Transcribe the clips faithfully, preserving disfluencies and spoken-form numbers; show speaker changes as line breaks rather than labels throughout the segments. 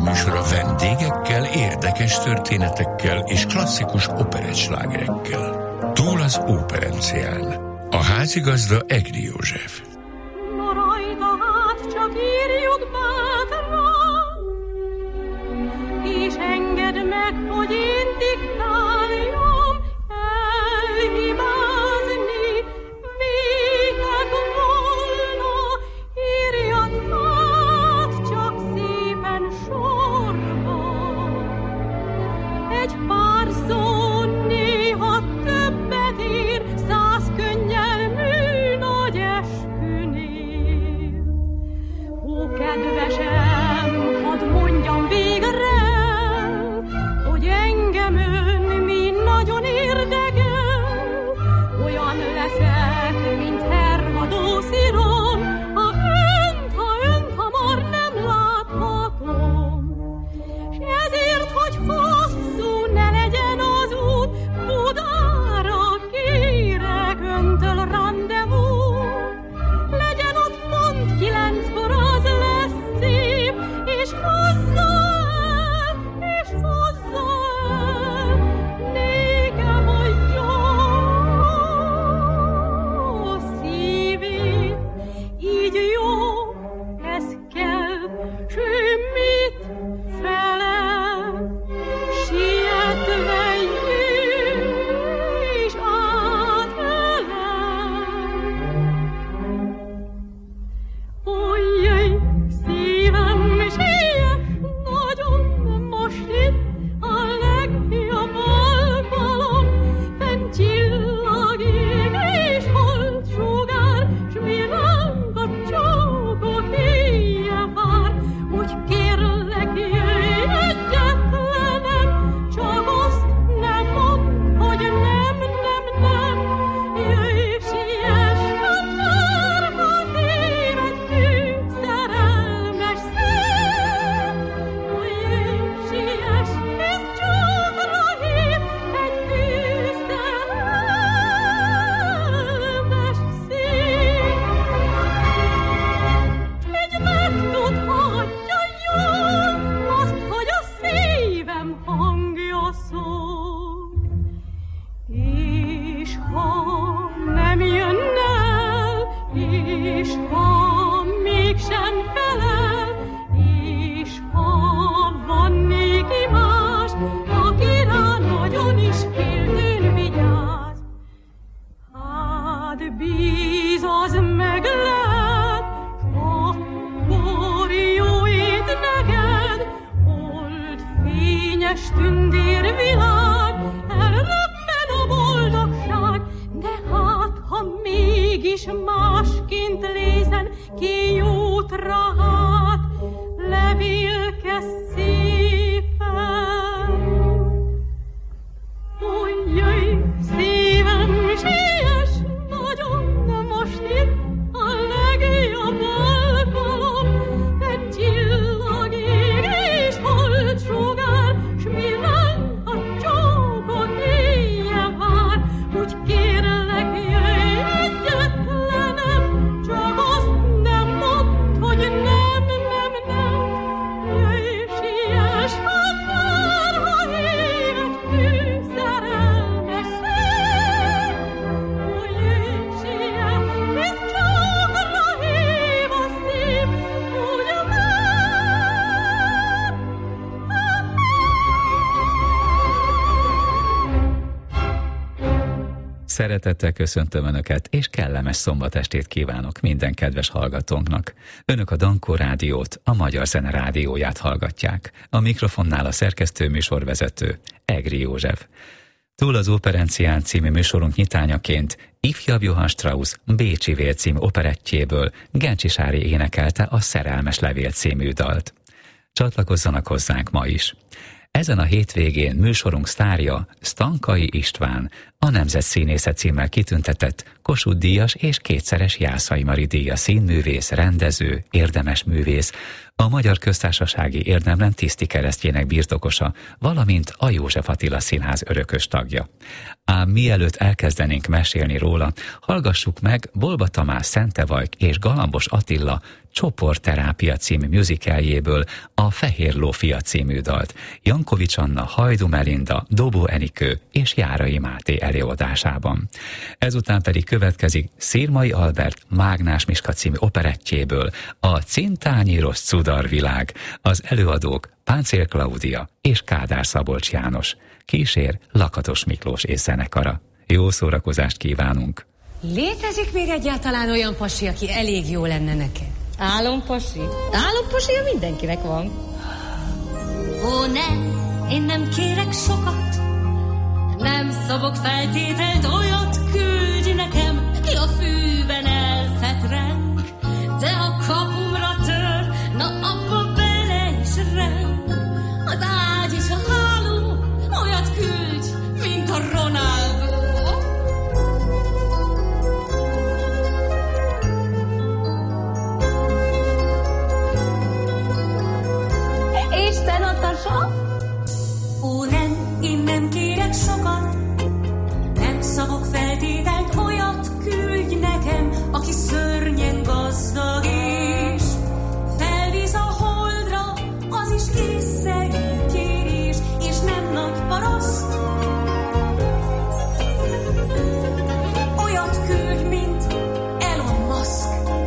műsora vendégekkel, érdekes történetekkel és klasszikus operettslágerekkel. Túl az Óperencián. A házigazda Egri József.
Na rajta hát csak írjuk bátran, és engedd meg, hogy én diktáljam, elhibázni véget volna, írjad hát csak szépen sorba. Egy pár szó néha többet ér, száz könnyel mű nagy eskünél. Ó, kedvesem, hadd mondjam végre, hogy engem ön mi nagyon érdekel. Olyan leszek, mint Hervadó Sziron, ha önt, ha önt hamar nem láthatom. S ezért, hogy hosszú ne legyen az út, Budára kérek öntől rendezvú. Legyen ott pont kilenckor, az lesz szép, és hozza el, és hozza el nékem a jó szívét. Így jó, ez kell, s ő mit felel? Sietve jön, és átölel. Ó, jöjj, szívem, siess nagyon, most itt a legjobb alkalom. Fenn csillag ég és holdsugár, s mi ránk a csókok éjjel vár. Úgy kérlek, jöjj egyetlenem, csak azt nem mondd, hogy nem, nem, nem. Jöjj, siess, akár, ha hív egy hű szerelmes szél. Ó, jöjj, siess, hisz csókra hív egy hű szerelmes szél. Így megtudhatja jól azt, hogy a szívem hangja szól. És ha nem jön el, és ha mégsem felel, és ha van néki más, aki rá nagyon is féltőn vigyáz, hát bíz, az meg lehet, akkor jó ét neked, old fényes tündérvilág, elröppen a boldogság, de hát, ha mégis másként lézen ki jótra hát, levélke szépen. Ó, jöjj, szívem, siess nagyon, most itt a legjobb alkalom. Fenn csillag ég és holdsugár, s mi ránk a csókok éjjel vár. Úgy kérlek, jöjj egyetlenem, csak azt nem mondd, hogy nem, nem, nem. Jöjj, siess, akár, ha hív egy hű szerelmes szél. Ó, jöjj, siess, hisz csókra hív a szív, úgy már.
Szeretettel köszöntöm Önöket, és kellemes szombatestét kívánok minden kedves hallgatónknak. Önök a Dankó Rádiót, a Magyar Zene Rádióját hallgatják. A mikrofonnál a szerkesztő műsorvezető, Egri József. Túl az Óperencián című műsorunk nyitányaként ifjabb Johann Strauss Bécsi Vél című operettjéből Gencsisári énekelte a Szerelmes Levél című dalt. Csatlakozzanak hozzánk ma is. Ezen a hétvégén műsorunk sztárja Stankai István, a Nemzetszínésze címmel kitüntetett Kossuth-díjas és kétszeres Jászai Mari díjas színművész, rendező, érdemes művész, a Magyar Köztársasági Érdemrend tiszti keresztjének birtokosa, valamint a József Attila Színház örökös tagja. Ám mielőtt elkezdenénk mesélni róla, hallgassuk meg Bolba Tamás Szentevajk és Galambos Attila Csoportterápia című musicaljéből a Fehér ló fia című dalt, Jankovics Anna, Hajdú Melinda, Dobó Enikő és Járai Máté előadásában. Ezután pedig következik Szirmai Albert Mágnás Miska című operettjéből a Cintányíros cudarvilág, az előadók Páncél Klaudia és Kádár Szabolcs János, kísér Lakatos Miklós és zenekara. Jó szórakozást kívánunk!
Létezik még egyáltalán olyan pasi, aki elég jó lenne neked?
Álompasi? Álompasi mindenkinek van.
Ó, nem, én nem kérek sokat, nem szabok feltételt, olyat küldj nekem, ki a fűben elfetreng, de a kapumra tör, na abba bele is reng. Az ágy és a háló, olyat küldj, mint a Ronaldo. És te, Natasha? Ó, nem, én nem kérek sokat, nem szabok feltételt, olyat küldj nekem, aki szörnyen gazdag és felvisz a holdra, az is észszerű kérés, és nem nagy paraszt. Olyat küldj, mint Elon Musk.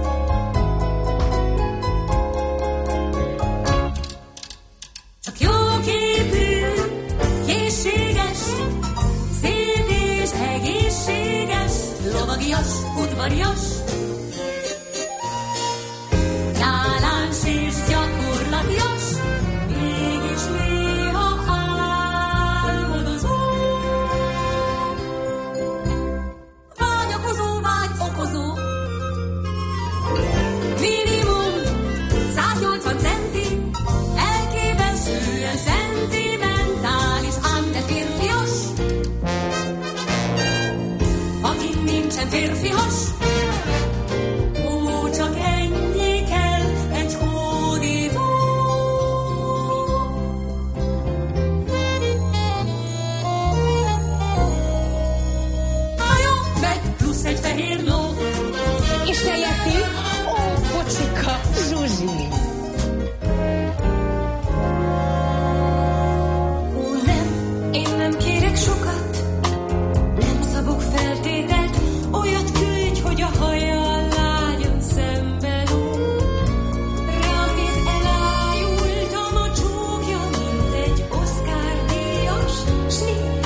Csak jóképű, készséges, szép és egészséges, lovagias, udvarias, táláns és gyakorlatias, mégis néha álmodozó. Vágyakozó, vágy okozó, minimum száznyolcvan centi, elképesztően szentimentális, ám de férfias, akin nincsen férfias. Ó, csak ennyi kell, egy hódító. Na jó, meg plusz egy fehér ló.
És te, Jesszi? Ó, bocsika, Zsuzsi.
Ó, nem, én nem kérek sokat, nem szabok feltételt, olyat küldj, hogy a hajjal lágyan szemben úr. Rám néz, elájultam, a csókja, mint egy Oscar-díjas snit.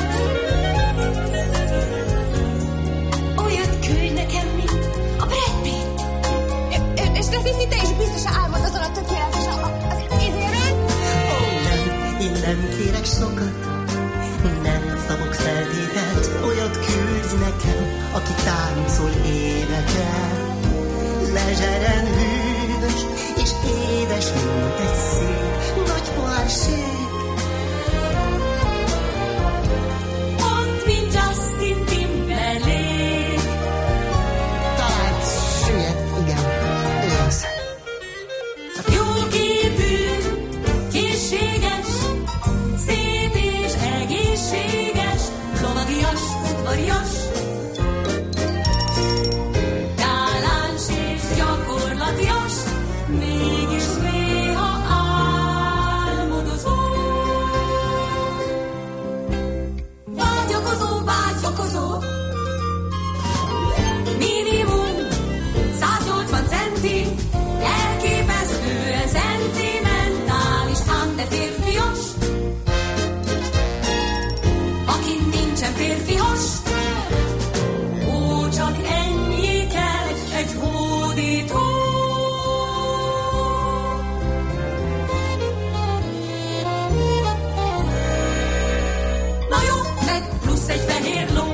Olyat küldj nekem, mint a Brad Pitt.
És te, Sziszi, te is biztosan álmodozol a tökéletes az izéről?
Ó, nem, én nem kérek sokat, nem szabok feltételt, olyat küldj nekem, aki táncol, énekel. Lezseren hűvös és édes, mint egy szép nagy poárség.
Ott, mint Justin Timberlake.
Talán sülyed, igen, ő az.
Csak jóképű, készséges, szép és egészséges, lovagias, udvarias, táláns és gyakorlatias, mégis néha álmodozó. Vágyakozó, vágyakozó, minimum száznyolcvan centi, elképesztően szentimentális, ám de férfias, akin nincsen férfias. Ó, csak ennyi kell, egy hódító. Na jó, meg plusz egy fehér ló.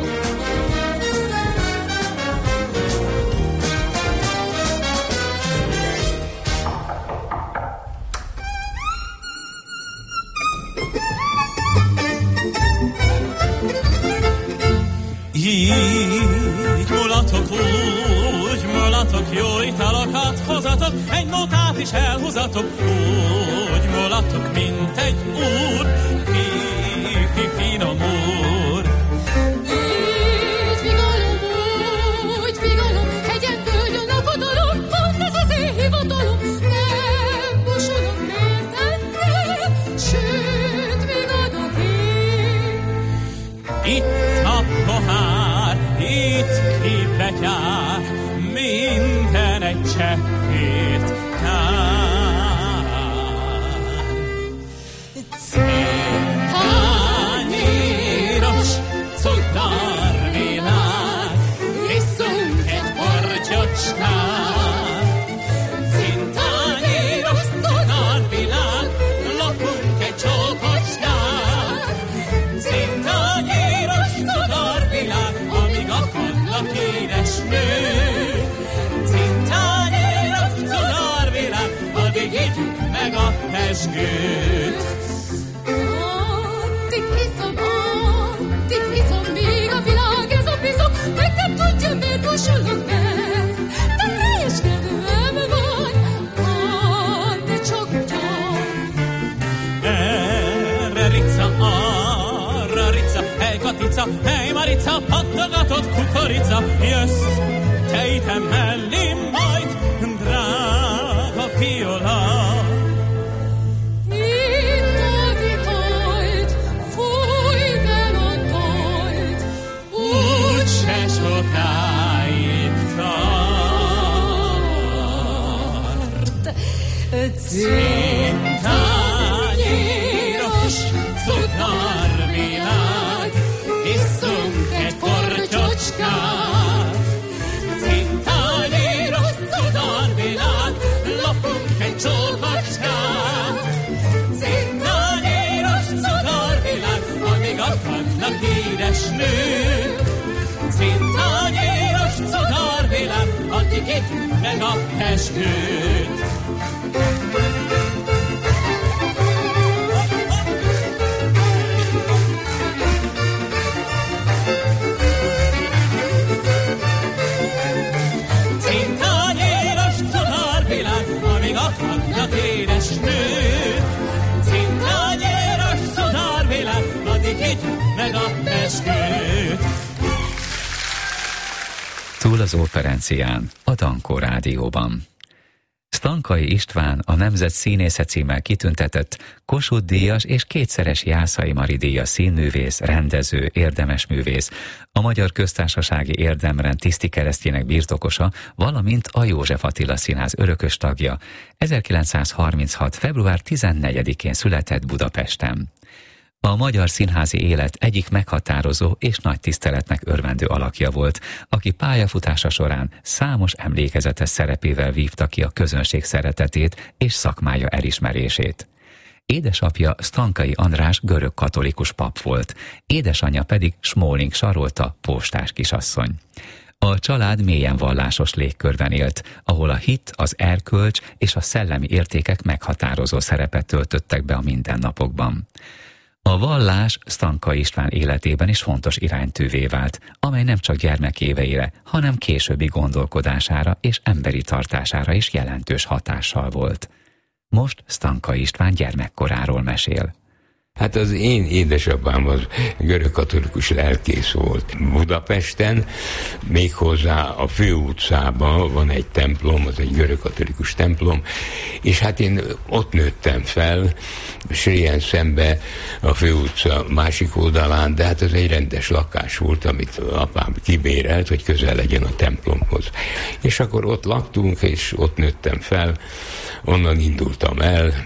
Így mulatok úgy, mulatok jó italokat hozatok, egy palotát is elhúzatok, úgy mulatok, mint egy úr, fi-fi finom úr.
Így figalom, úgy figalom, hegyen, völgyön, lakodalom, pont ez az én hivatalom, nem busulok mértenre, sőt, még adok én.
Itt a pohár, itt ki betyár, minden egy cseppért kár. Cintányéros cukorvilág, iszunk egy portyocskát. Cintányéros cukorvilág, lopunk egy csókocskát. Cintányéros cukorvilág, amíg akadnak édes nők. Cintányéros cukorvilág, addig igyük meg a pezsgőt.
Addig iszom, addig iszom, még a világ ez a bizok, meg nem tudja, miért busulok meg. De és kedvem van, van, de csak ugyan.
Erre rica, arra rica, hely Katica, hely Marica, pattogatott kukorica, jössz, te ide mellém majd, drága Viola.
Itt az itajt, fújj el a tajt,
Úgyse sokáig tart. Cintányéros cukorvilág, iszunk egy portyocskát. Cintányéros cukorvilág, lopunk egy csókocskát. Cintányéros cukorvilág, amíg akadnak édes nők. Cintányéros cukorvilág, addig itt meg a pezsgőt. Cintányéros cukorvilág, amíg akadnak édes nők. Cintányéros cukorvilág, addig itt meg a pezsgőt.
Túl az Operencián, a Dankó Rádióban. Sztankai István, a Nemzet Színésze címmel kitüntetett Kossuth-díjas és kétszeres Jászai Mari díjas színművész, rendező, érdemesművész, a Magyar Köztársasági Érdemrend tiszti keresztjének birtokosa, valamint a József Attila Színház örökös tagja, ezerkilencszázharminchat. február tizennegyedikén született Budapesten. A magyar színházi élet egyik meghatározó és nagy tiszteletnek örvendő alakja volt, aki pályafutása során számos emlékezetes szerepével vívta ki a közönség szeretetét és szakmája elismerését. Édesapja Sztankai András görög katolikus pap volt, édesanyja pedig Smóling Sarolta postás kisasszony. A család mélyen vallásos légkörben élt, ahol a hit, az erkölcs és a szellemi értékek meghatározó szerepet töltöttek be a mindennapokban. A vallás Sztankai István életében is fontos iránytűvé vált, amely nem csak gyermekéveire, hanem későbbi gondolkodására és emberi tartására is jelentős hatással volt. Most Sztankai István gyermekkoráról mesél.
Hát az én édesapám az görögkatolikus lelkész volt Budapesten, méghozzá a főutcában van egy templom, az egy görögkatolikus templom, és hát én ott nőttem fel, Srien szembe a főutca másik oldalán, de hát ez egy rendes lakás volt, amit apám kibérelt, hogy közel legyen a templomhoz. És akkor ott laktunk, és ott nőttem fel, onnan indultam el.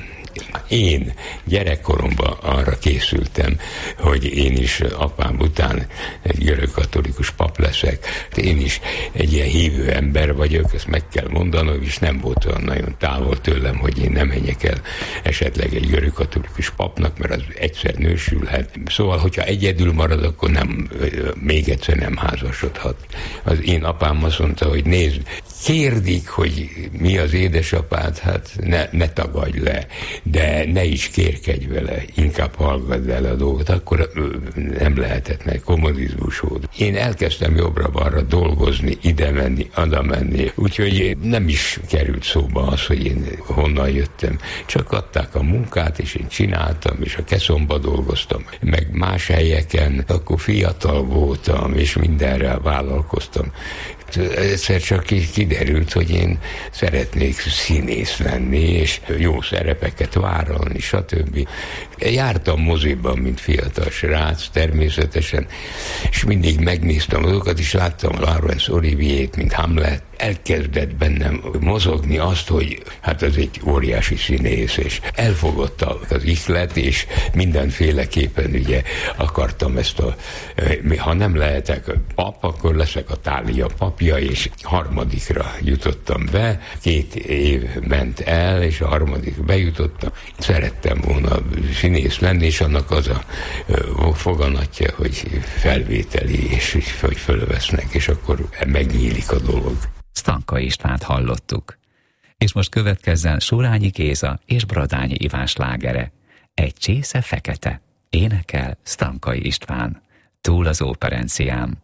Én gyerekkoromban arra készültem, hogy én is apám után egy görögkatolikus pap leszek. Én is egy ilyen hívő ember vagyok, ezt meg kell mondanom, és nem volt olyan nagyon távol tőlem, hogy én nem menjek el esetleg egy görögkatolikus papnak, mert az egyszer nősülhet. Szóval, hogyha egyedül marad, akkor nem, még egyszer nem házasodhat. Az én apám azt mondta, hogy nézd, kérdik, hogy mi az édesapád, hát ne, ne tagadj le, de ne is kérkedj vele, inkább hallgadd el a dolgot, akkor nem lehetett, meg kommunizmus volt. Én elkezdtem jobbra-balra dolgozni, ide menni, oda menni, úgyhogy nem is került szóba az, hogy én honnan jöttem. Csak adták a munkát, és én csináltam, és a Keszonba dolgoztam, meg más helyeken, akkor fiatal voltam, és mindenre vállalkoztam. Egyszer csak kiderült, hogy én szeretnék színész lenni, és jó szerepeket vállalni, stb. Jártam moziban, mint fiatal srác, természetesen, és mindig megnéztem azokat, és láttam Laurence Olivier-t, mint Hamlet. Elkezdett bennem mozogni azt, hogy hát ez egy óriási színész, és elfogadta az ihlet, és mindenféleképpen ugye akartam ezt a, ha nem lehetek pap, akkor leszek a Thália papja, és harmadikra jutottam be, két év ment el, és a harmadik bejutottam. Szerettem volna színész lenni, és annak az a foganatja, hogy felvételi, és hogy fölvesznek, és akkor megnyílik a dolog.
Stanka Istvánt hallottuk. És most következzen Surányi Géza és Bradányi Iván slágere. Egy csésze fekete. Énekel Stankai István. Túl az óperencián.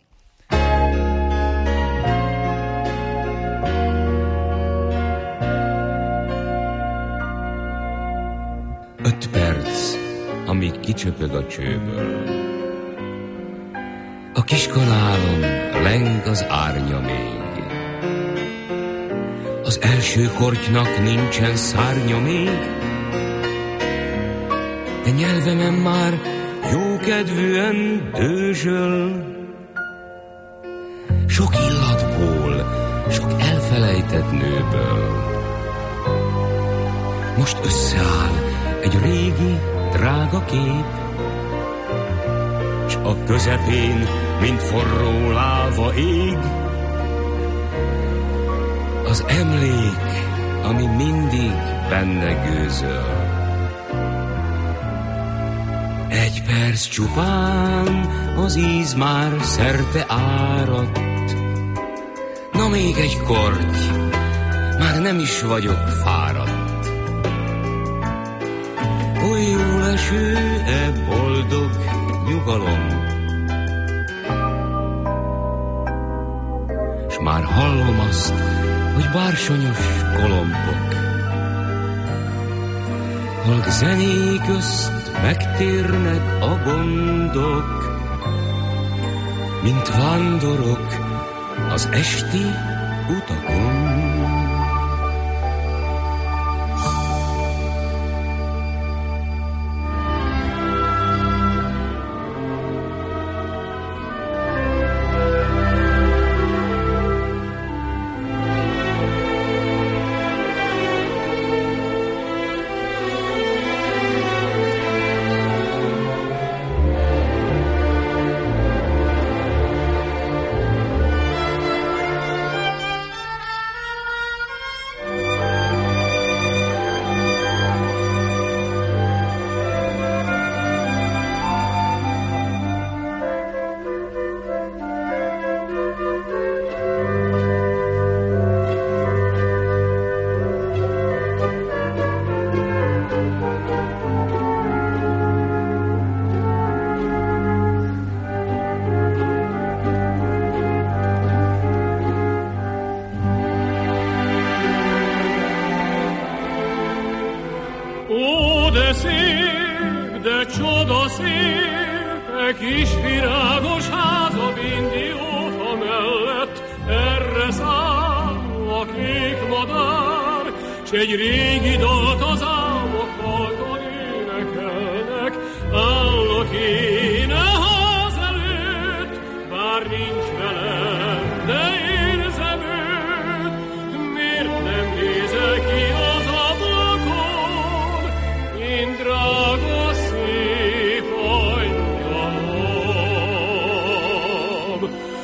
Öt perc, amíg kicsöpög a csőből. A kiskanálon leng az árnya még. Az első kortynak nincsen szárnya még, de nyelvemen már jókedvűen dőzsöl. Sok illatból, sok elfelejtett nőből most összeáll egy régi, drága kép, s a közepén, mint forró láva ég, az emlék, ami mindig benne gőzöl. Egy perc csupán, az íz már szerte áradt. Na még egy korty, már nem is vagyok fáradt. Oly jó leső-e boldog nyugalom, s már hallom azt, hogy bársonyos kolompok halk zenék közt megtérnek a gondok, mint vándorok az esti utakon.
Egy régi dalt az álmok halkan énekelnek, állok én a ház előtt, bár nincs velem, de érzem őt. Miért nem nézel ki az ablakon, én drága szép angyalom?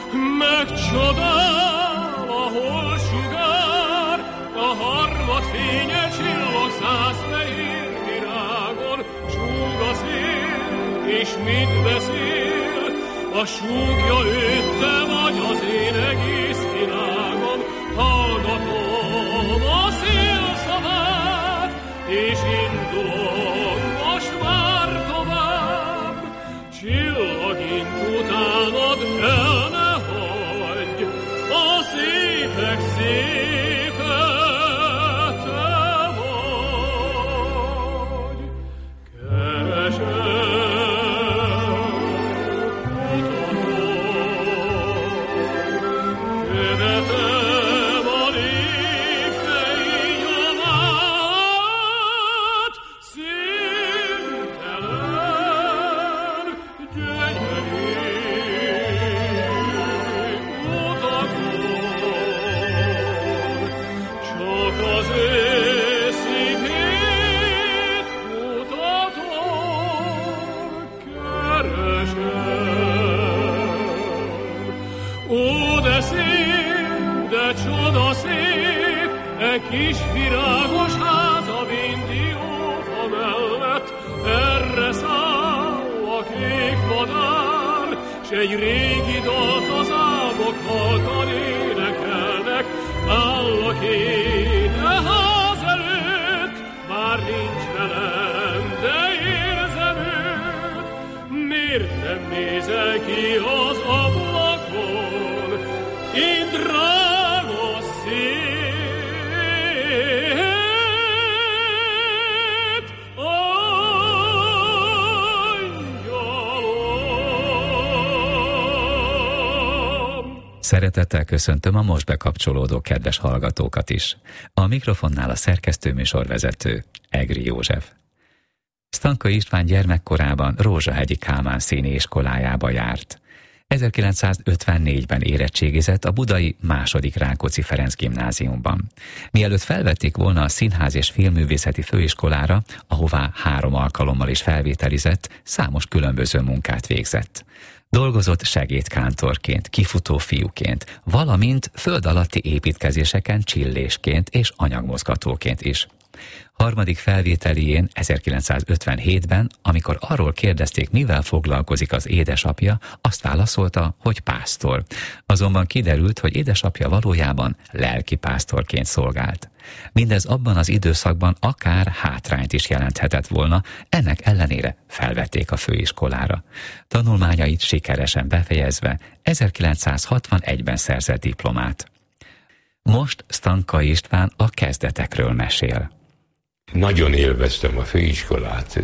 Megcsodál a holsugár, a harmad fénye csillog száz fehér virágon, súg a szél, és mit beszél? A súgja őt, te vagy az én egész világom. Hallgass és indulok most már tovább. Csillagint utánad el ne hagyj, a szépek szépe te vagy. Keresem kis virágos háza Vindiófa mellett, erre száll a kék madár, s egy régi dalt az álmok halkan énekelnek. Áll a két ház előtt, már nincs velem, de érzem őt. Miért nem nézel ki az ablakon, én drága szép?
Szeretettel köszöntöm a most bekapcsolódó kedves hallgatókat is. A mikrofonnál a szerkesztő műsorvezető, Egri József. Stanka István gyermekkorában Rózsahegyi Kálmán színi iskolájába járt. ezerkilencszázötvennégyben érettségizett a budai második Rákóczi Ferenc gimnáziumban. Mielőtt felvették volna a Színház és Filmművészeti Főiskolára, ahová három alkalommal is felvételizett, számos különböző munkát végzett. Dolgozott segédkántorként, kifutó fiúként, valamint föld alatti építkezéseken csillésként és anyagmozgatóként is. Harmadik felvételién ezerkilencszázötvenhétben, amikor arról kérdezték, mivel foglalkozik az édesapja, azt válaszolta, hogy pásztor. Azonban kiderült, hogy édesapja valójában lelkipásztorként szolgált. Mindez abban az időszakban akár hátrányt is jelenthetett volna, ennek ellenére felvették a főiskolára. Tanulmányait sikeresen befejezve ezerkilencszázhatvanegyben szerzett diplomát. Most Stanka István a kezdetekről mesél.
Nagyon élveztem a főiskolát,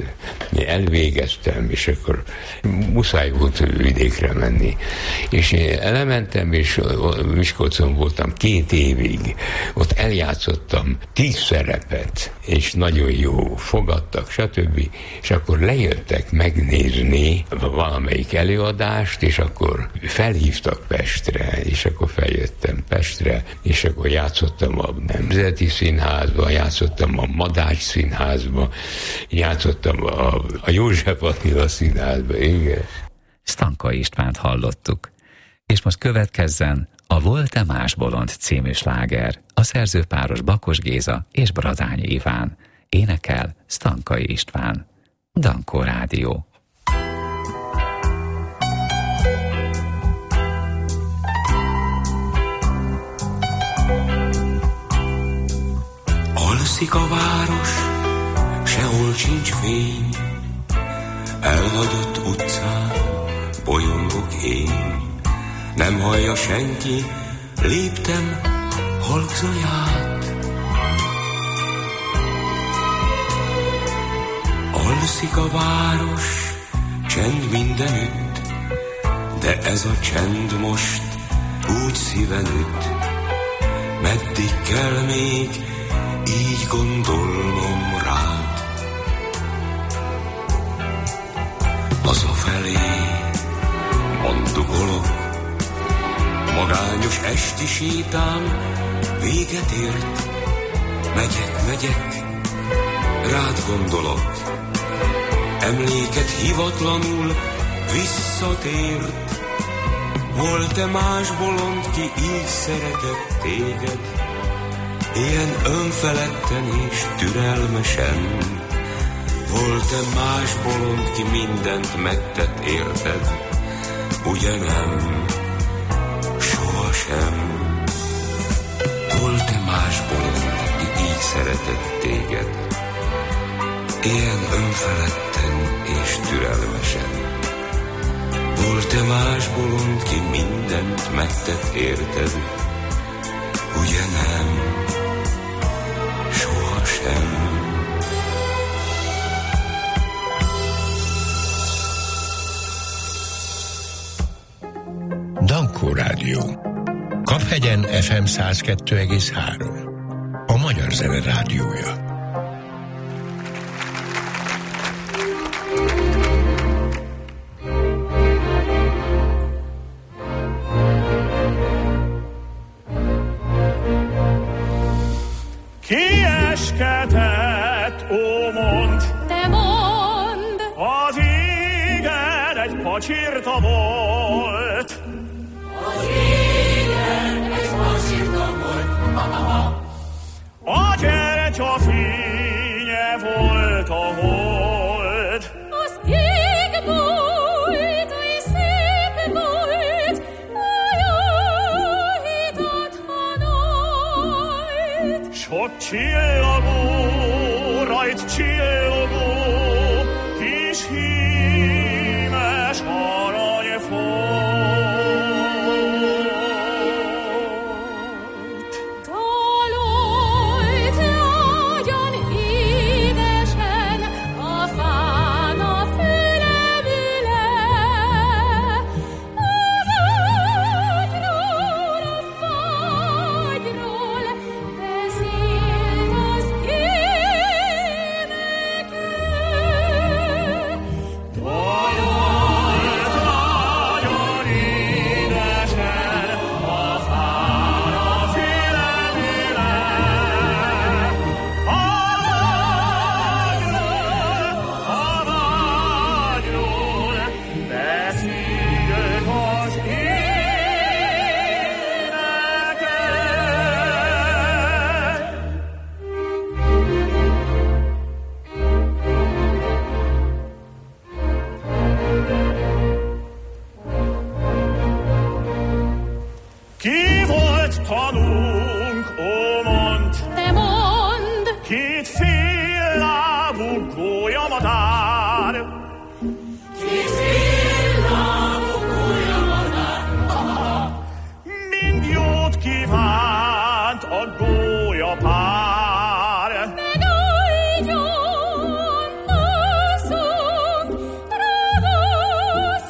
elvégeztem, és akkor muszáj volt vidékre menni. És én elmentem, és Miskolcon voltam két évig, ott eljátszottam tíz szerepet, és nagyon jó fogadtak, stb. És akkor lejöttek megnézni valamelyik előadást, és akkor felhívtak Pestre, és akkor feljöttem Pestre, és akkor játszottam a Nemzeti Színházban, játszottam a Madács Színházba, játszottam a, a József Attila Színházba, igen.
Stanka Istvánt hallottuk. És most következzen a Volt-e más bolond című sláger. A szerzőpáros Bakos Géza és Bradányi Iván. Énekel Stanka István. Dankó Rádió.
Alszik a város, sehol sincs fény, elhagyott utcán bolyongok én. Nem hallja senki léptem halk zaját. Alszik a város, csend mindenütt, de ez a csend most úgy szíven üt. Meddig kell még így gondolnom rád? Hazafelé mandugolok, magányos esti sétám véget ért. Megyek, megyek, rád gondolok, emléket hivatlanul visszatért. Volt-e más bolond, ki így szeretett téged? Ilyen önfeledten és türelmesen. Volt-e más bolond, ki mindent megtett érted? Ugye nem, sohasem. Volt-e más bolond, ki így szeretett téged? ilyen önfeledten és türelmesen. Volt-e más bolond, ki mindent megtett érted? Ugye nem, sohasem.
Dankó Rádió. Kaphegyen ef em száz kettő egész három. A Magyar Zene Rádiója.
Kieskedett, ó mondd,
te mondd,
az égen egy pacsirta volt.
Az égen egy pacsirta volt.
A gyertya fénye volt a hold.
az ég bújt, és szép volt, olyan hitat hanajt.
Sok csillagó, rajt csillogó, kis hímes aranyfolt.
Dalolj te ágyan édesen, a fán a fülemüle, a vágyról, a vágyról beszélt az énekű.
Dalolj te ágyan édesen, a fán a fülemüle, a vágyról, a vágyról beszélt az énekű. Ki volt tanúnk, ó mondd,
Te mondd,
két fél lábú gólyamadár.
Két fél lábú gólyamadár.
Mind jót kívánt a gólyapár.
megáldjon nászunk ravasz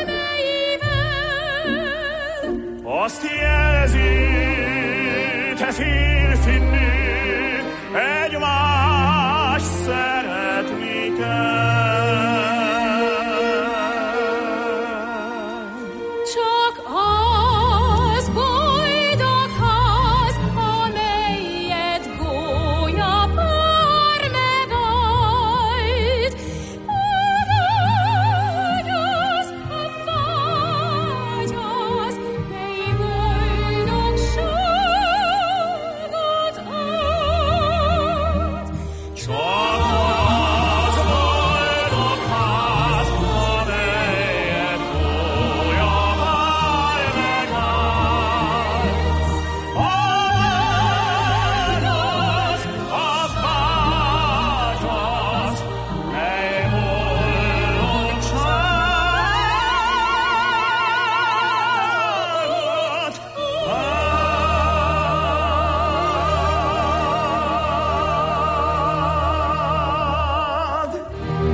szemeivel.
Azt jelzi, te férfi nő, egymást szeretni kell.
Csak az boldog ház, amelyet gólyapár megállt. A vágy az, a vágy az, mely boldogságot ad.
Csak az boldog ház, amelyet gólyapár megállt. A vágy az, a vágy az, mely boldogságot ad.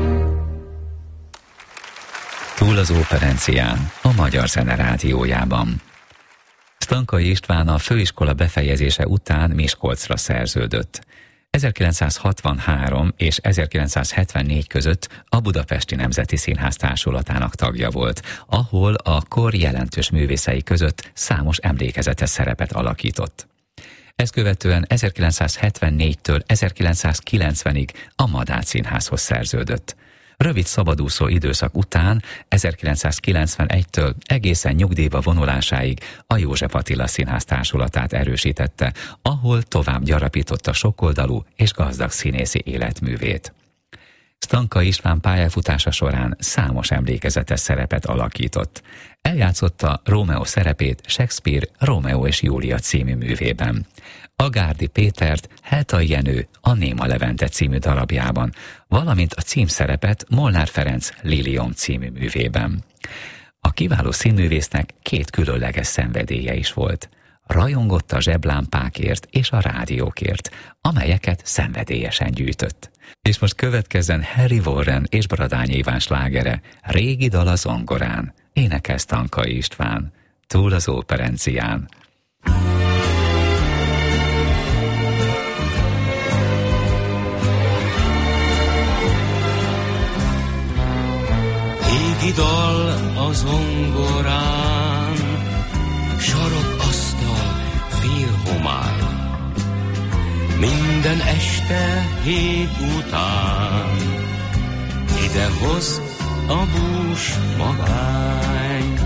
Túl az Óperencián, a Magyar Zene Rádiójában. Stankai István a főiskola befejezése után Miskolcra szerződött. ezerkilencszázhatvanhárom és ezerkilencszázhetvennégy között a Budapesti Nemzeti Színház társulatának tagja volt, ahol a kor jelentős művészei között számos emlékezetes szerepet alakított. Ezt követően ezerkilencszázhetvennégytől ezerkilencszázkilencvenig a Madách Színházhoz szerződött. Rövid szabadúszó időszak után ezerkilencszázkilencvenegytől egészen nyugdíjba vonulásáig a József Attila Színház társulatát erősítette, ahol tovább gyarapította sokoldalú és gazdag színészi életművét. Stanka István pályafutása során számos emlékezetes szerepet alakított. Eljátszotta Rómeó szerepét Shakespeare Rómeó és Júlia című művében. Agárdi Pétert Heltai Jenő a Néma Levente című darabjában, valamint a címszerepet Molnár Ferenc Lilium című művében. A kiváló színművésznek két különleges szenvedélye is volt. Rajongott a zseblámpákért és a rádiókért, amelyeket szenvedélyesen gyűjtött. És most következzen Harry Warren és Bradányi Iván slágere, Régi dal a zongorán, énekel Stanka István, Túl az óperencián.
Régi dal a zongorán, sarokasztal, félhomály, minden este hét után idehoz a bús magány.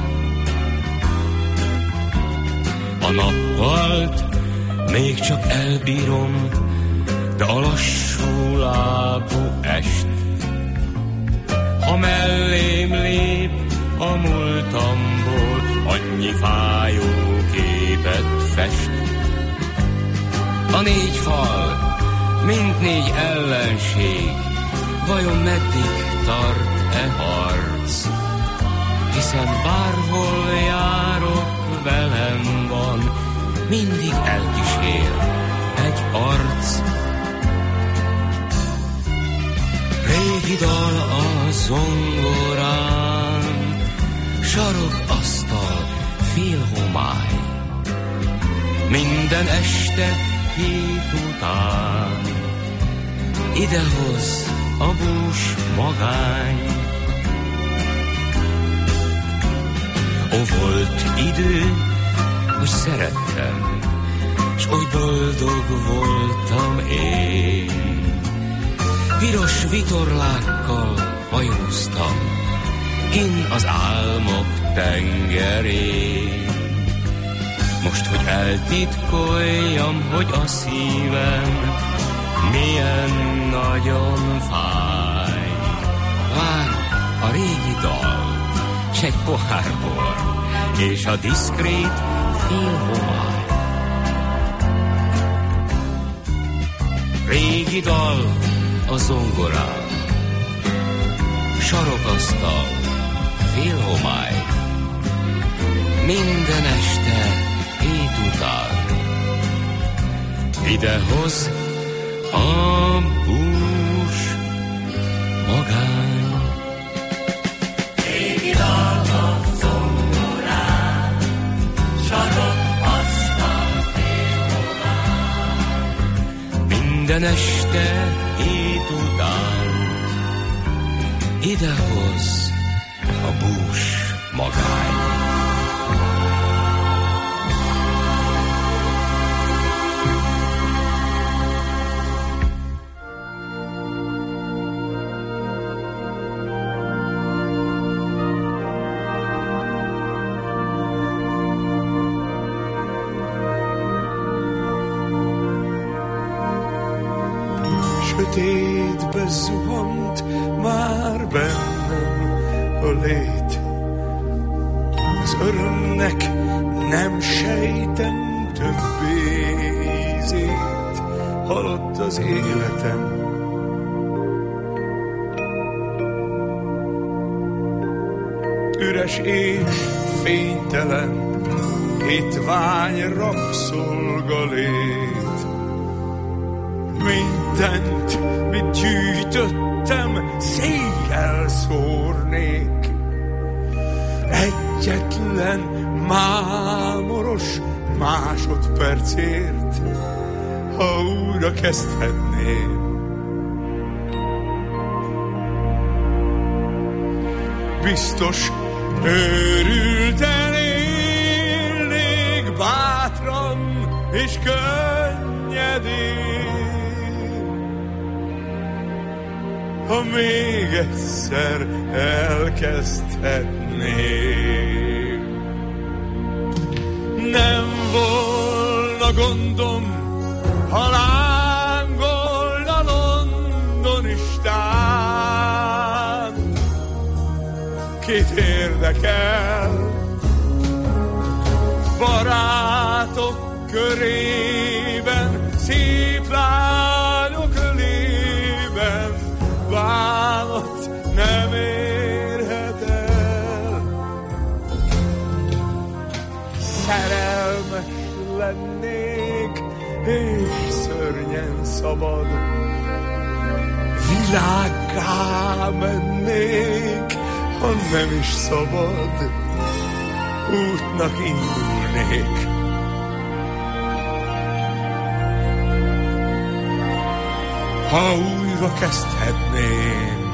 A nappalt még csak elbírom, de a lassú lábú est, ha mellém lép a múltamból, annyi fájó képet fest. A négy fal, mint négy ellenség, vajon meddig tart-e harc? Hiszen bárhol járok, velem van, mindig elkísér egy arc. Régi dal a zongorán, sarokasztal, félhomály, minden este hét után idehoz a bús magány. Ó, volt idő, hogy szerettem, s oly boldog voltam én. Piros vitorlákkal hajóztam kinn az álmok tengerén. Most, hogy eltitkoljam, hogy a szívem milyen nagyon fáj, vár a régi dal, s egy pohár bor, és a diszkrét félhomály. Régi dal a zongorán, sarokasztal, félhomály, minden este hét után idehoz a bús magány.
Régi dal a zongorán, sarokasztal, félhomály,
minden este hét után idehoz a bús magány.
Sötétbe zuhant már bennem a lét. Az örömnek nem sejtem többé ízét, halott az életem. Üres és fénytelen, hitvány rabszolgalét. Mindent, mit gyűjtöttem, széjjel szórnék. Egyetlen mámoros másodpercért, ha újra kezdhetném. Biztos őrülten élnék, bátran és könnyedén, ha még egyszer elkezdhetném. Nem volna gondom, ha lángolna London is tár, kit érdekel. Barátok körében, szép lányok ölében, bánat nem érhet el. Szerelmes lennék, és szörnyen szabad, világgá mennék, ha nem is szabad, útnak indulnék. Ha újra kezdhetném,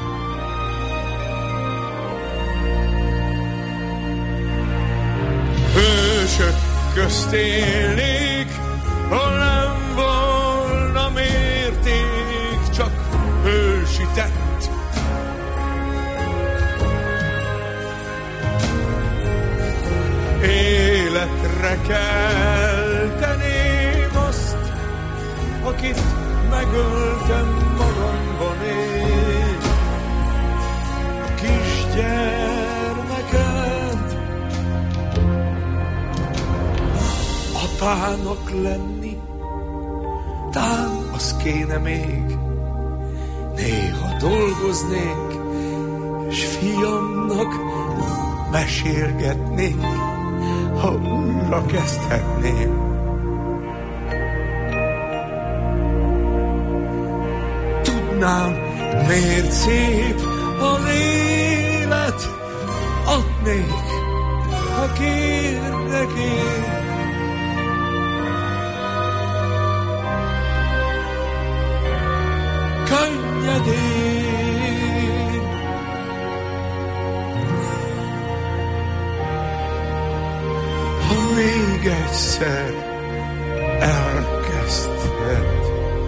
hősök közt élnék, ha nem volna mérték, csak hősi tett. Életre kelteném azt, akit megöltem magamban én. A kisgyermeket apának lenni, tán az kéne még. Néha dolgoznék, s fiamnak mesélgetnék, ha újra kezdhetném. Tudnám, miért szép az élet, adnék, ha kérnek én. Könnyedén, ha még egyszer elkezdhetnék.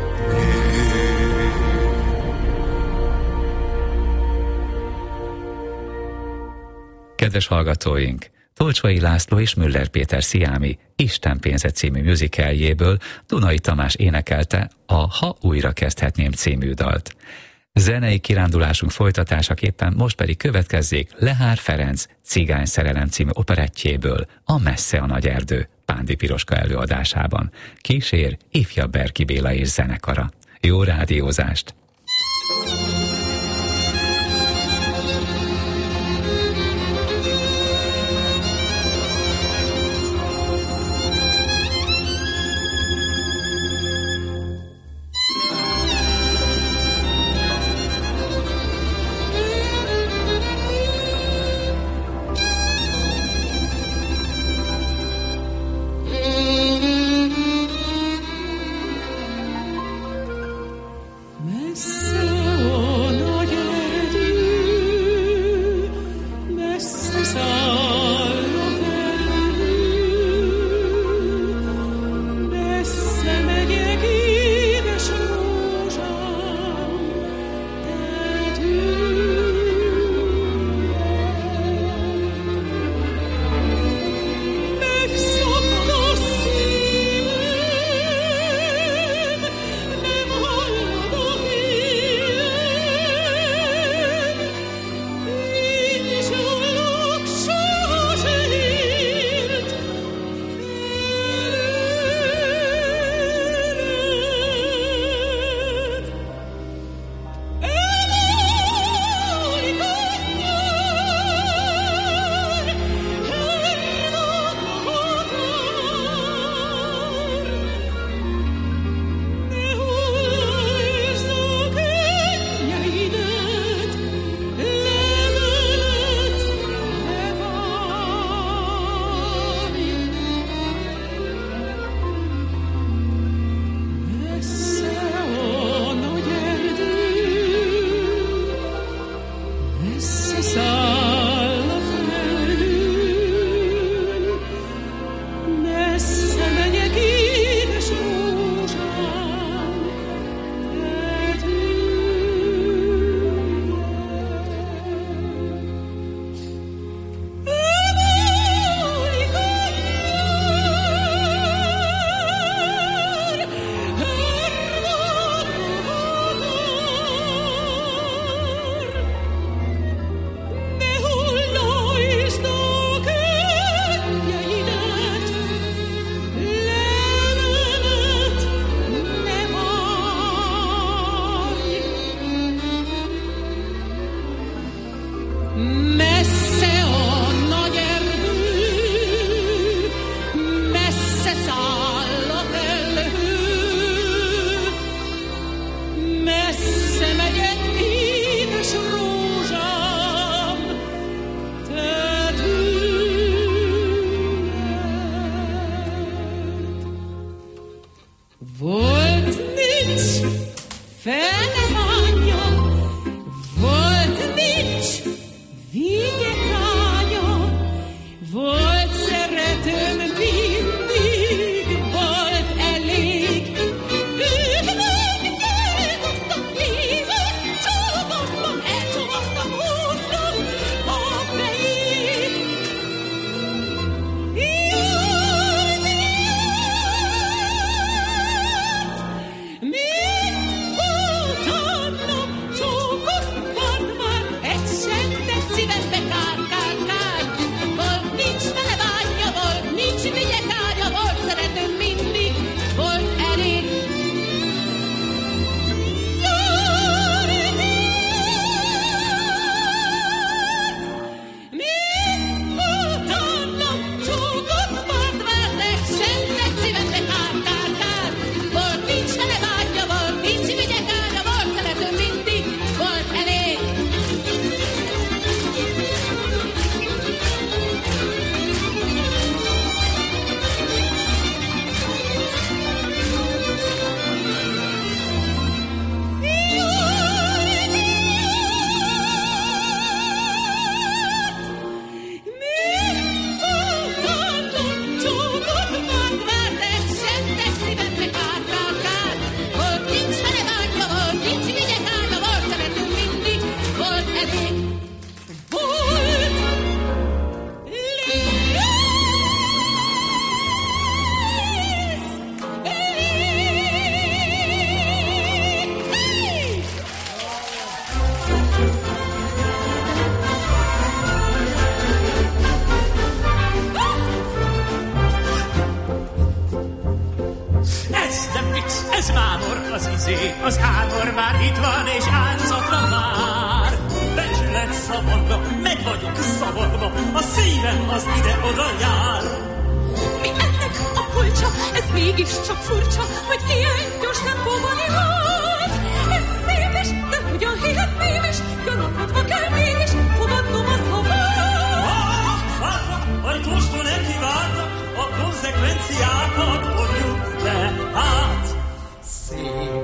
Kedves hallgatóink! Tolcsvai László és Müller Péter Sziámi Isten pénze című musicaljéből Dunai Tamás énekelte a Ha újra kezdhetném című dalt. Zenei kirándulásunk folytatásaképpen most pedig következzék Lehár Ferenc Cigány szerelem című operettjéből A messze a nagy erdő Pándi Piroska előadásában. Kísér ifjabb Berki Béla és zenekara. Jó rádiózást!
Messze a nagy erdő, messze száll a felhő, messze megy egy édes rózsám, te tőled. Volt nincs fene bánya, volt nincs vigyekánya, volt szeretőm mindig, volt elég. Ők megnyílottak évet, csókoltam, elcsókoltam, húztam a fejét. Jaj, mit utána csókoltam már, egy sem tett szívembe kár, kár, kár. Volt nincs vele bánya, volt nincs vigyekánya, volt szeretőm mindig, volt elég. Mit utána csókoltam már, egy sem tett szívembe kár, kár, kár. Volt nincs vele bánya, volt nincs vigyekánya, volt szeretőm mindig, volt elég.
Ez nem vicc, ez mámor, az izé, az ámor már itt van és áldozatra már. Becsület szabadba, meg vagyok szabadba, a szívem az ide-oda jár.
Mi ennek a kulcsa? Ez mégiscsak furcsa, hogy ilyen gyors tempóban ihat. Ez szép is, de hogyan hihetném is, gyanakodva kell mégis fogadnom azt, ha van.
Hogy mostan elkívánnak, a konzekvenciákat vonjuk le át. Szép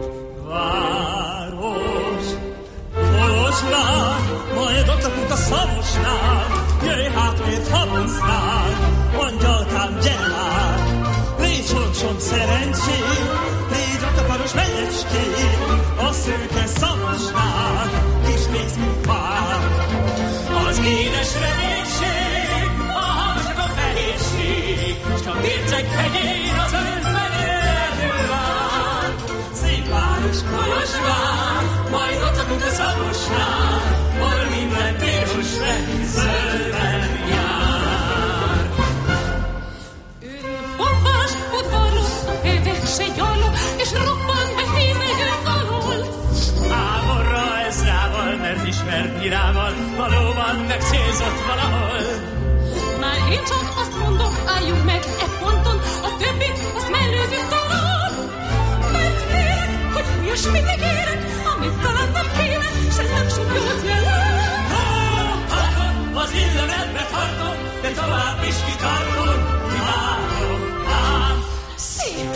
város, Kolozsvár, majd ott lakunk a Szamosnál. Jöjj hát, miért habocnál, angyalkám, gyere már. Légy sorsom szerencsém, légy a takaros menyecském, a szőke Szamosnál, kis pénzünk vár. Az édes reménység, a havasak a fehérség, s a Birceg hegyén az örfenyő erdő vár. Szép város Kolozsvár, majd ott lakunk a Szamosnál, ahol minden piros zöldben jár.
Pompás udvarló, értek se gyarló, és robban nehéz együnk alól.
Ámorra ez rával, mert ismert nyirával, valóban megcélzott valahol.
Már én csak azt mondom, álljunk meg e ponton, a többit azt mellőzzük tovább. Mert félek, hogy olyasmit ígérek, amit talán nem kéne, s ez nem sok jót jelent.
Az illemetbe tartom, de tovább is kitartom, imádom ám.
Szép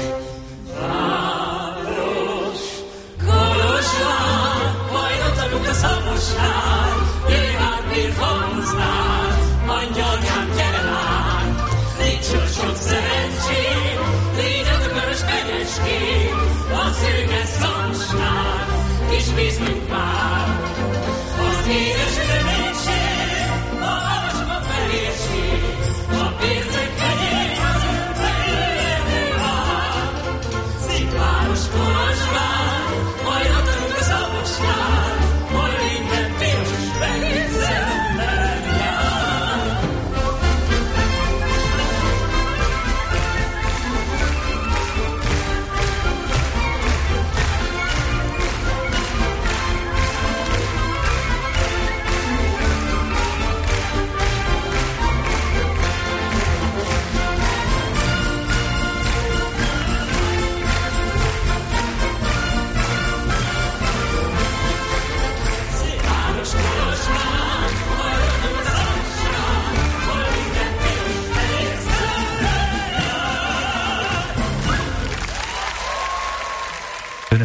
város, Kolozsvár, majd ott lakunk a Szamosnál. Jöjj hát, miért hamoznál, angyalkám, gyere már. Légy sorsom szerencsém, légy a takaros menyecském, a szőke Szamosnál, kis vízünk vár. Az édes reménység, a havasok a fehérség, a Birceg hegyén az örfenyő erdő vár. Szép város Kolozsvár, majd ott lakunk a Szamosnál, hol minden piros fehér zöldben jár.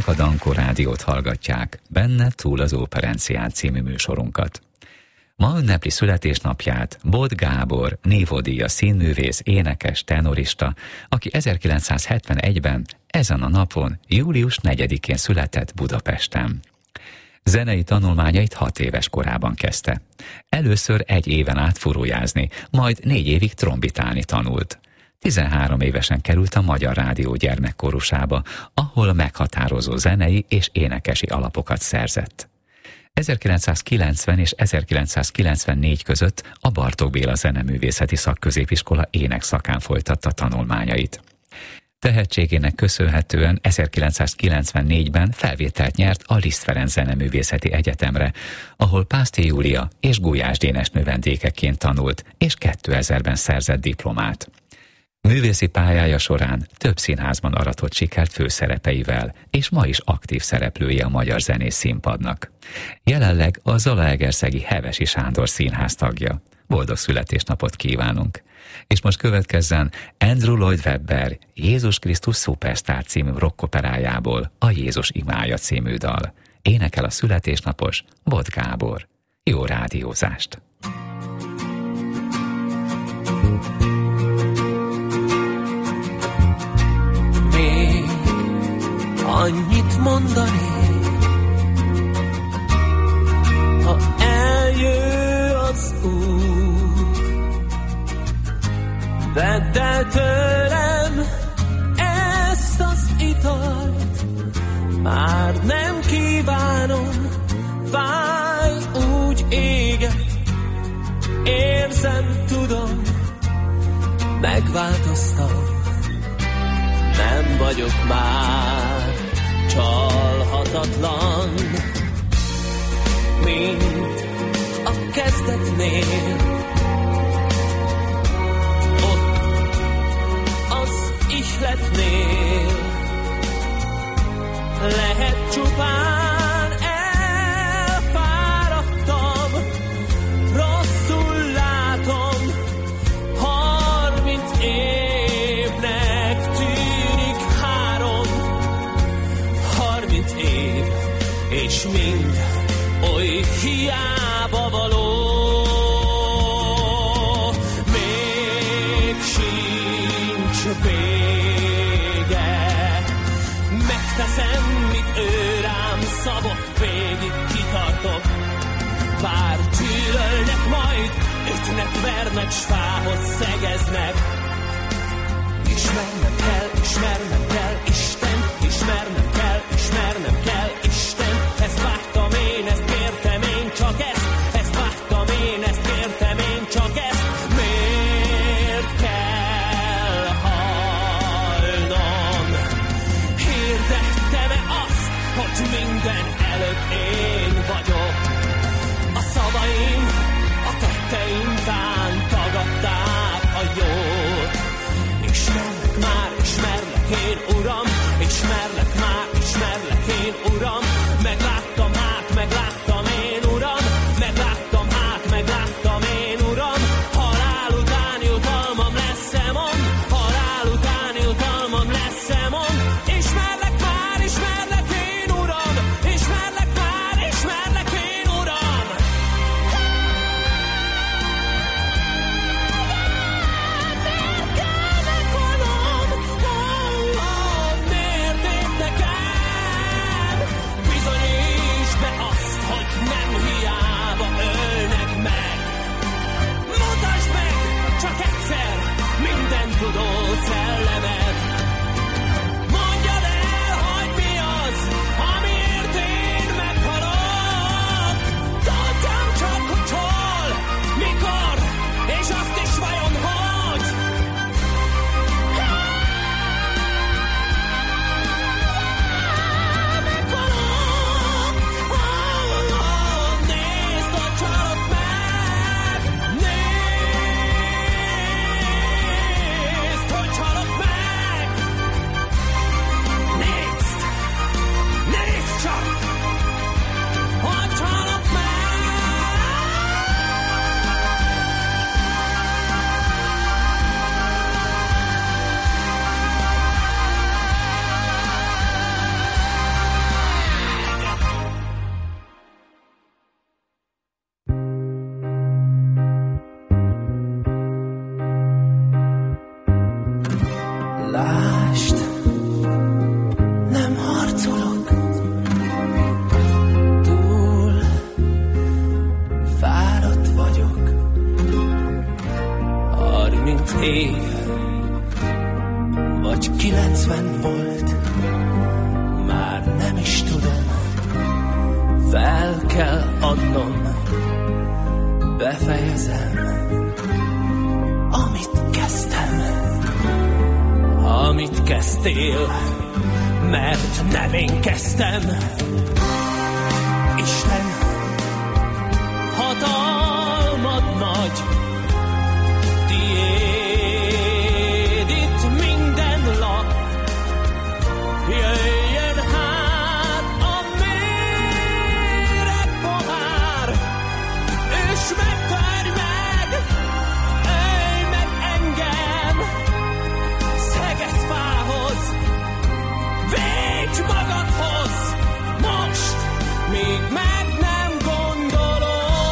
Önök a Dankó Rádiót hallgatják, benne túl az Óperencián című műsorunkat. Ma ünnepli születésnapját Bot Gábor, névodíjas színművész, énekes, tenorista, aki ezerkilencszázhetvenegyben ezen a napon, július negyedikén született Budapesten. Zenei tanulmányait hat éves korában kezdte. Először egy éven át furujázni, majd négy évig trombitálni tanult. tizenhárom évesen került a Magyar Rádió gyermekkorusába, ahol meghatározó zenei és énekesi alapokat szerzett. ezerkilencszázkilencven és ezerkilencszázkilencvennégy között a Bartók Béla Zeneművészeti Szakközépiskola énekszakán folytatta tanulmányait. Tehetségének köszönhetően ezerkilencszázkilencvennégyben felvételt nyert a Liszt Ferenc Zeneművészeti Egyetemre, ahol Pászti Júlia és Gulyás Dénes növendékeként tanult, és kétezerben szerzett diplomát. Művészi pályája során több színházban aratott sikert főszerepeivel, és ma is aktív szereplője a magyar zenész színpadnak. Jelenleg a Zalaegerszegi Hevesi Sándor Színház tagja. Boldog születésnapot kívánunk! És most következzen Andrew Lloyd Webber Jézus Krisztus Szupersztár című rockoperájából a Jézus imája című dal. Énekel a születésnapos Bot Gábor. Jó rádiózást!
Még annyit mondanék, ha eljö az út, vedd el tőlem ezt az italt, már nem kívánom, fáj, úgy éget, érzem, tudom, megváltoztam, nem vagyok már csalhatatlan, mint a kezdetnél. Ott az ihletnél lehet csupán elfáradtam, rosszul látom, harminc évnek tűnik három, harminc év, és mind oly hiába való. Még sincs vége, megteszem, mit ő rám szabott, végig kitartok. Bár gyűlölnek majd, ütnek, vernek, s fához szegeznek. Ismernem kell, ismernem kell Istent, ismernem kell, ismernem kell Istent. Ezt vágytam én, ezt kértem én, csak ezt, ezt vágytam én, ezt kértem én, csak ezt. Miért kell halnom? Hirdettem-e azt, hogy minden előtt én vagyok? A szavaim, a tetteim tán tagadták a jót. Ismerlek már, ismerlek én, Uram, ismerlek már, ismerlek én, Uram. Megláttam hát, megláttam én, Uram, megláttam hát, megláttam én, Uram. Halál utáni utalmam lesz-e mond, halál utáni utalmam lesz-e mond. Ismerlek már, ismerlek én, Uram, ismerlek már, ismerlek én, Uram. Miért kell meghalnom? Miért épp nekem? hat év, vagy kilencven volt, már nem is tudom, fel kell adnom, befejezem, amit kezdtem, amit kezdtél, mert nem én kezdtem. Isten, hatalmad nagy, tiéd itt minden lap, jöjjön hát a méreg pohár, és megtörj meg, ölj meg engem, Szegezfához, védj magadhoz, most, míg meg nem gondolom.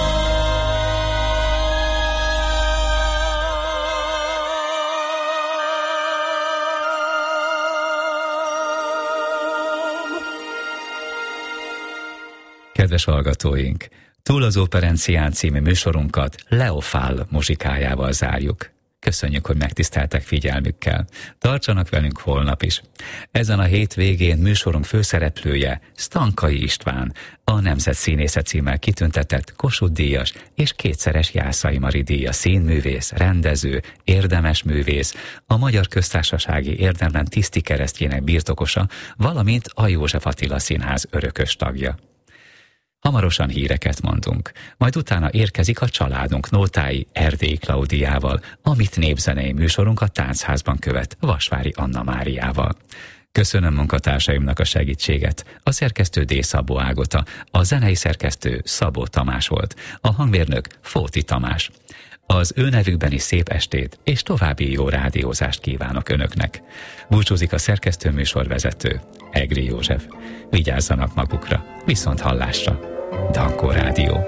Kedves hallgatóink, Túl az Operencián című műsorunkat Leo Fall muzsikájával zárjuk. Köszönjük, hogy megtiszteltek figyelmükkel. Tartsanak velünk holnap is. Ezen a hétvégén műsorunk főszereplője Stankai István, a Nemzet Színésze címmel kitüntetett Kossuth-díjas és kétszeres Jászai Mari díjas színművész, rendező, érdemes művész, a Magyar Köztársasági Érdemrend tiszti keresztjének birtokosa, valamint a József Attila Színház örökös tagja. Hamarosan híreket mondunk, majd utána érkezik a családunk nótái Erdélyi Klaudiával, amit népzenei műsorunk a Táncházban követ Vasvári Anna Máriával. Köszönöm munkatársaimnak a segítséget. A szerkesztő D. Szabó Ágota, a zenei szerkesztő Szabó Tamás volt, a hangmérnök Fóti Tamás. Az ő nevükben is szép estét és további jó rádiózást kívánok önöknek. Búcsúzik a szerkesztő műsorvezető, Egri József. Vigyázzanak magukra, viszont hallásra. Dankó Rádió.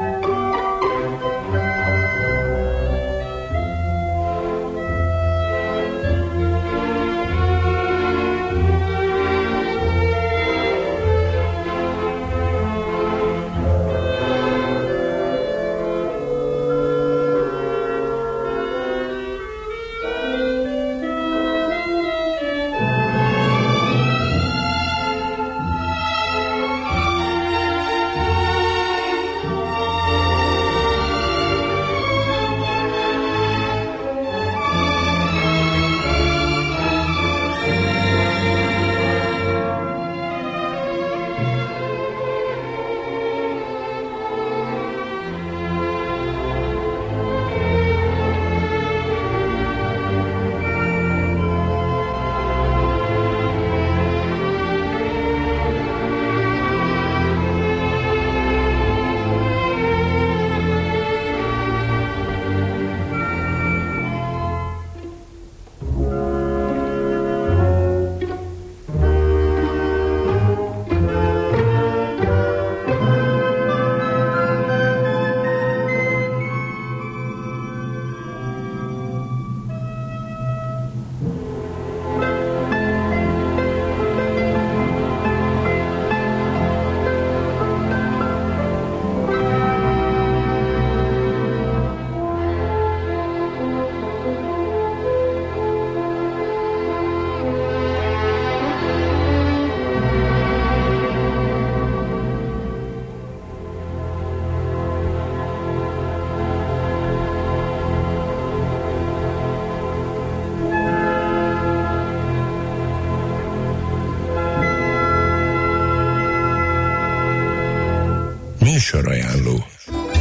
Műsorajánló.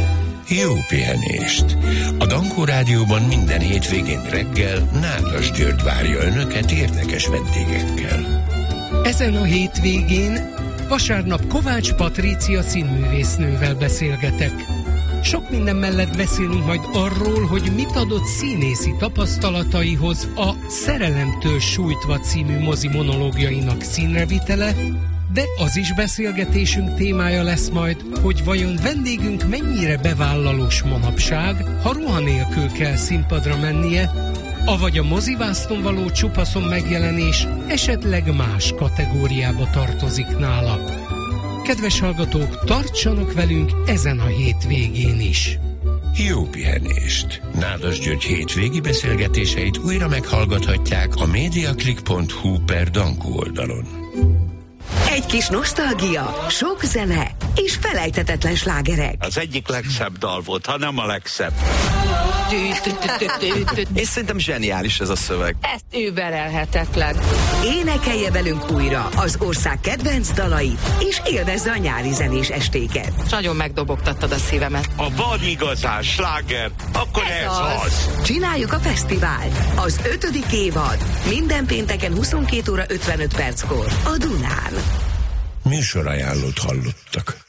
Jó pihenést! A Dankó Rádióban minden hétvégén reggel Nádas György várja önöket érdekes vendégekkel.
Ezen a hétvégén vasárnap Kovács Patrícia színművésznővel beszélgetek. Sok minden mellett beszélünk majd arról, hogy mit adott színészi tapasztalataihoz a Szerelemtől sújtva című mozi monológiainak színrevitele, de az is beszélgetésünk témája lesz majd, hogy vajon vendégünk mennyire bevállalós manapság, ha ruha nélkül kell színpadra mennie, avagy a mozivászton való csupaszon megjelenés esetleg más kategóriába tartozik nála. Kedves hallgatók, tartsanak velünk ezen a hétvégén is!
jó pihenést. Nádas György hétvégi beszélgetéseit újra meghallgathatják a mediaclick pont hu per Dankó oldalon.
Egy kis nosztalgia, sok zene és felejthetetlen slágerek.
Az egyik legszebb dal volt, ha nem a legszebb.
És szerintem zseniális ez a szöveg.
Ez überelhetetlen.
Énekelje velünk újra az ország kedvenc dalait, és élvezze a nyári zenés estéket.
Nagyon megdobogtattad a szívemet.
A van igazán sláger, akkor ez, ez az. az.
Csináljuk a fesztivált. Az ötödik évad. Minden pénteken huszonkettő óra ötvenöt perckor a Dunán.
Műsorajánlót hallottak.